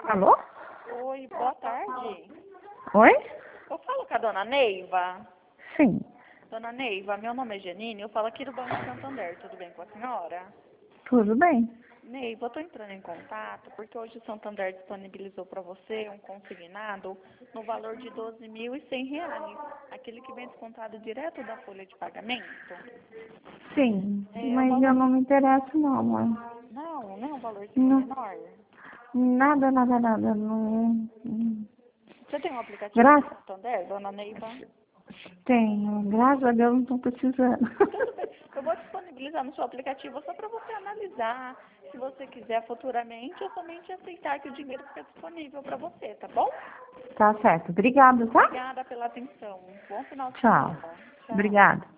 Alô? Oi, boa tarde. Oi? Eu falo com a dona Neiva. Sim. Dona Neiva, meu nome é Janine, eu falo aqui do Banco Santander, tudo bem com a senhora? Tudo bem. Neiva, eu estou entrando em contato porque hoje o Santander disponibilizou para você um consignado no valor de R$ 12.100, aquele que vem descontado direto da folha de pagamento. Sim. O Mas eu valor... não me interesso não, mãe. Não é um valorzinho Não. menor. Nada. Não. Você tem um aplicativo do Graças. Santander, dona Neiva? Tenho. Graças a Deus não estou precisando. Tudo bem. Eu vou disponibilizar no seu aplicativo só para você analisar. Se você quiser futuramente, é somente aceitar que o dinheiro fica disponível para você, tá bom? Tá certo. Obrigada, tá? Obrigada pela atenção. Bom final de Tchau. semana. Tchau. Obrigada.